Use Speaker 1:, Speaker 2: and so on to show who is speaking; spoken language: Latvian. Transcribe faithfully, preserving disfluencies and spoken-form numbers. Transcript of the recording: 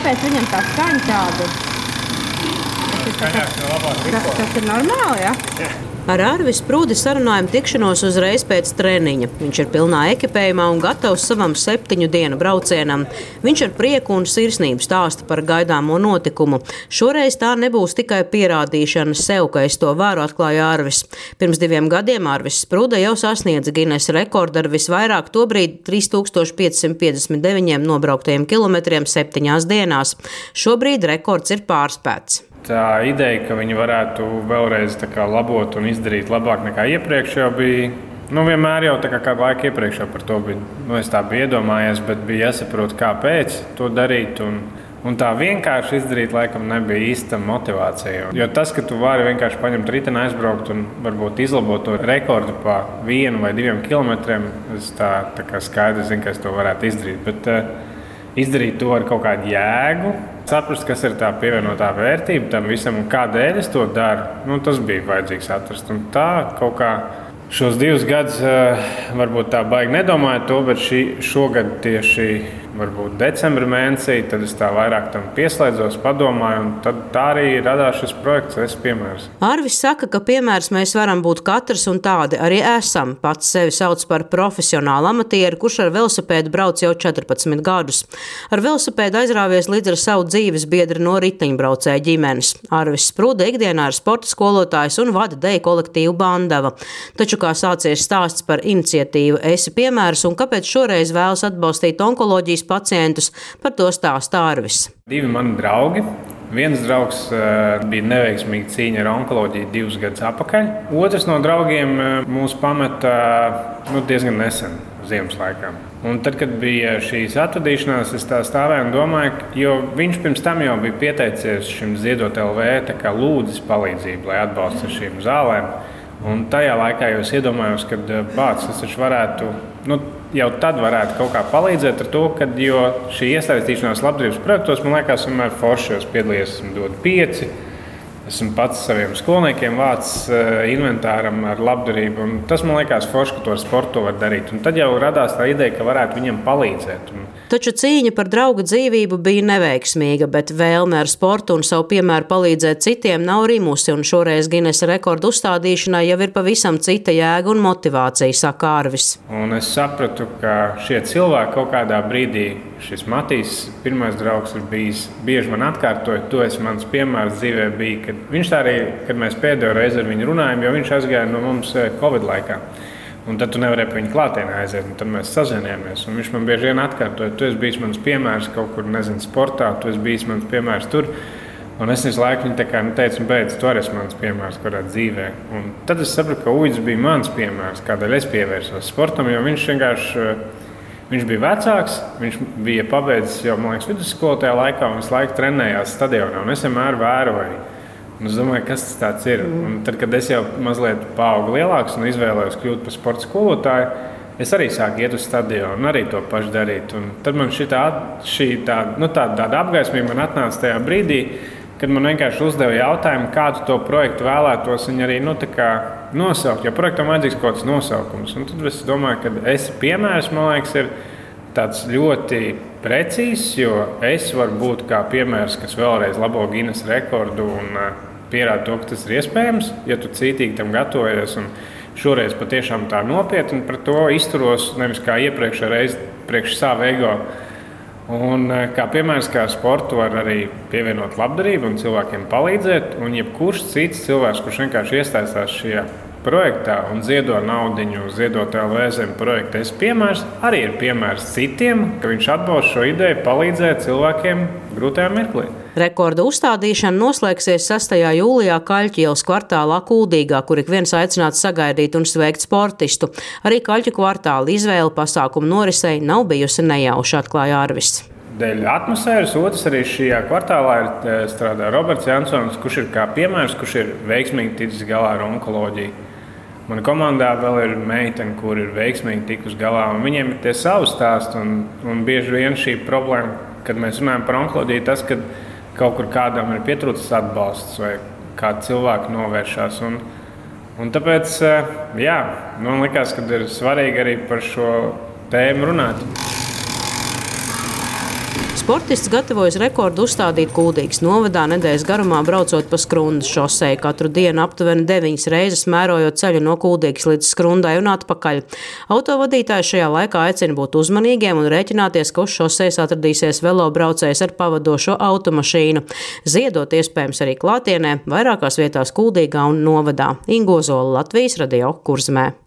Speaker 1: kāpēc viņam tā skaņa tāda? Tas, tas ir normāli, ja?
Speaker 2: Jā.
Speaker 3: Ar Arvi Sprūdi sarunājam tikšanos uzreiz pēc treniņa. Viņš ir pilnā ekipējumā un gatavs savam septiņu dienu braucienam. Viņš ar prieku un sirsnību stāsta par gaidāmo notikumu. Šoreiz tā nebūs tikai pierādīšana sev, ka es to varu, atklāja Arvis. Pirms diviem gadiem Arvis Sprūde jau sasniedza Ginesa rekordu ar visvairāk tobrīd trīs tūkstoši pieci simti piecdesmit deviņiem nobrauktajiem kilometriem septiņās dienās. Šobrīd rekords ir pārspēts.
Speaker 2: Tā ideja, ka viņi varētu vēlreiz tā kā labot un izdarīt labāk nekā iepriekš, jau bija, nu vienmēr jau tā kā kādu laiku iepriekš jau par to bija, nu es tā biju iedomājies, bet bija jāsaprot, kāpēc to darīt, un, un tā vienkārši izdarīt laikam nebija īsta motivācija. Jo tas, ka tu vari vienkārši paņemt riteni, aizbraukt un varbūt izlabot to rekordu pa vienu vai diviem kilometriem, es tā, tā kā skaidri zinu, ka es to varētu izdarīt, bet uh, izdarīt to ar kaut kādu jēgu, saprast, kas ir tā pievienotā vērtība tam visam un kādēļ es to daru, nu, tas bija vajadzīgs atrast. Un tā kaut kā šos divus gadus varbūt tā baigi nedomāju to, bet šī, šogad tieši varbūt decembra mēnesī, tad es tā vairāk tam pieslēdzos, padomāju, un tad tā arī radās šis projekts, es piemērs.
Speaker 3: Arvis saka, ka piemērs mēs varam būt katrs un tādi arī esam. Pats sevi sauc par profesionālu amatieru, kurš ar velosipēdu brauc jau četrpadsmit gadus. Ar velosipēdu aizrāvies līdz ar savu dzīves biedri no riteņbraucēju ģimenes. Arvis Sprūde ikdienā ir sporta skolotājs un vada deju kolektīvu Bandava. Taču kā sācies stāsts par iniciatīvu Esi piemērs un kāpēc šoreiz vēlas atbalstīt onkoloģijas pacientus, par to stāsta Arvis.
Speaker 2: Divi mani draugi. Viens draugs uh, bija neveiksmīga cīņa ar onkoloģiju divus gadus atpakaļ. Otrs no draugiem uh, mūs pameta nu, diezgan nesen, ziemas laikā. Un tad, kad bija šīs atvadīšanās, es tā stāvēju un domāju, jo viņš pirms tam jau bija pieteicies šim Ziedot L V, tā kā lūdzis palīdzību, lai atbalsta šīm zālēm. Un tajā laikā jau es iedomājos, ka bāc, es taču varētu, nu, jau tad varētu kaut kā palīdzēt ar to, ka šī iesaistīšanās labdarības projektos, man liekas, vienmēr forši, jo es piedalījies, esmu dod pieci. Esmu pats saviem skolniekiem vācis inventāram ar labdarību. Un tas man liekas forši, ka to ar sportu var darīt. Un tad jau radās tā ideja, ka varētu viņiem palīdzēt. Un...
Speaker 3: Taču cīņa par drauga dzīvību bija neveiksmīga, bet vēlme ar sportu un savu piemēru palīdzēt citiem nav rimusi. Un šoreiz Ginesa rekordu uzstādīšanai jau ir pavisam cita jēga un motivācija, saka Arvis.
Speaker 2: Un es sapratu, ka šie cilvēki kaut kādā brīdī, šis Matīs, pirmais draugs, ir bijis bieži man atkārtoja, to es mans piemērs dzīvē bija, ka viņš tā arī, kad mēs pēdējo reizi ar viņu runājam, jo viņš aizgāja no mums Covid laikā. Un tad tu nevarēji pie viņa klātienē aiziet, un tad mēs sazinājāmies. Un viņš man bieži vien atkārtoja, tu esi bijis mans piemērs kaut kur, nezinu, sportā, tu esi bijis mans piemērs tur. Un es visu laiku viņu tā kā nu, teicu, un beidz, tu arī esi mans piemērs kādā dzīvē. Un tad es sapratu, ka Uģis bija mans piemērs, kādēļ es pievērsos sportam, jo viņš vienkārši, viņš bija vecāks, viņš bija pabeidzis jau, man liekas, vidusskolu tajā laikā, un visu laiku trenējās stadionā, un es vienmēr vēroju. Un es domāju, kas tas tāds ir. Un tad, kad es jau mazliet paaugu lielāks un izvēlējos kļūt par sporta skolotāju, es arī sāku iet uz stadionu un arī to pašu darīt. Un tad man šī, tā, šī tā, nu, tā, tāda apgaismība man atnāca tajā brīdī, kad man vienkārši uzdeva jautājumu, kādu to projektu vēlētos viņi arī nu, nosaukt. Jo projektam vajadzīgs kaut kāds nosaukums. Un tad es domāju, ka Esi piemērs, man liekas, ir tāds ļoti precīzs, jo es varu būt kā piemērs, kas vēlreiz labo Ginesa rekordu un uh, pierāda to, ka tas ir iespējams, ja tu cītīgi tam gatavojies. Un šoreiz patiešām tā nopietni par to izturos, nevis kā iepriekšējā reize priekš savu ego. Un uh, kā piemērs, kā sportu var arī pievienot labdarību un cilvēkiem palīdzēt. Un jebkurš cits cilvēks, kurš vienkārši iesaistās šajā projektā un ziedo naudiņu, Ziedot L V zem projekta Esi piemērs, arī ir piemērs citiem, ka viņš atbalsta šo ideju palīdzēt cilvēkiem grūtajā mirklī.
Speaker 3: Rekorda uzstādīšana noslēgsies sastajā jūlijā Kaļķu ielas kvartālā Kuldīgā, kur ik viens aicināts sagaidīt un sveikt sportistu. Arī Kaļķu kvartāla izvēle pasākumu norisei nav bijusi nejauša, atklāja Arvis.
Speaker 2: Dēļ atmosfēras, otrs arī šajā kvartālā ir strādā Roberts Jansons, kurš ir kā piemērs, kurš ir veiksmīgi ticis galā ar onkoloģiju. Manā komandā vēl ir meitene, kur ir veiksmīgi tikusi galā, un viņiem ir tie savi stāsti. Un, un bieži vien šī problēma, kad mēs runājam par onkoloģiju, tas, ka kaut kur kādam ir pietrūcis atbalsts vai kādi cilvēki novēršās. Un, un tāpēc, jā, man likās, ka ir svarīgi arī par šo tēmu runāt.
Speaker 3: Sportists gatavojas rekordu uzstādīt Kuldīgas novadā nedēļas garumā braucot pa Skrundas šoseju, katru dienu aptuveni deviņas reizes mērojot ceļu no Kuldīgas līdz Skrundai un atpakaļ. Autovadītājs šajā laikā aicina būt uzmanīgiem un rēķināties, ka uz šosejas atradīsies velobraucējs ar pavadošo automašīnu. Ziedot iespējams arī klātienē, vairākās vietās Kuldīgā un novadā. Ingo Zola, Latvijas radio, Kurzemē.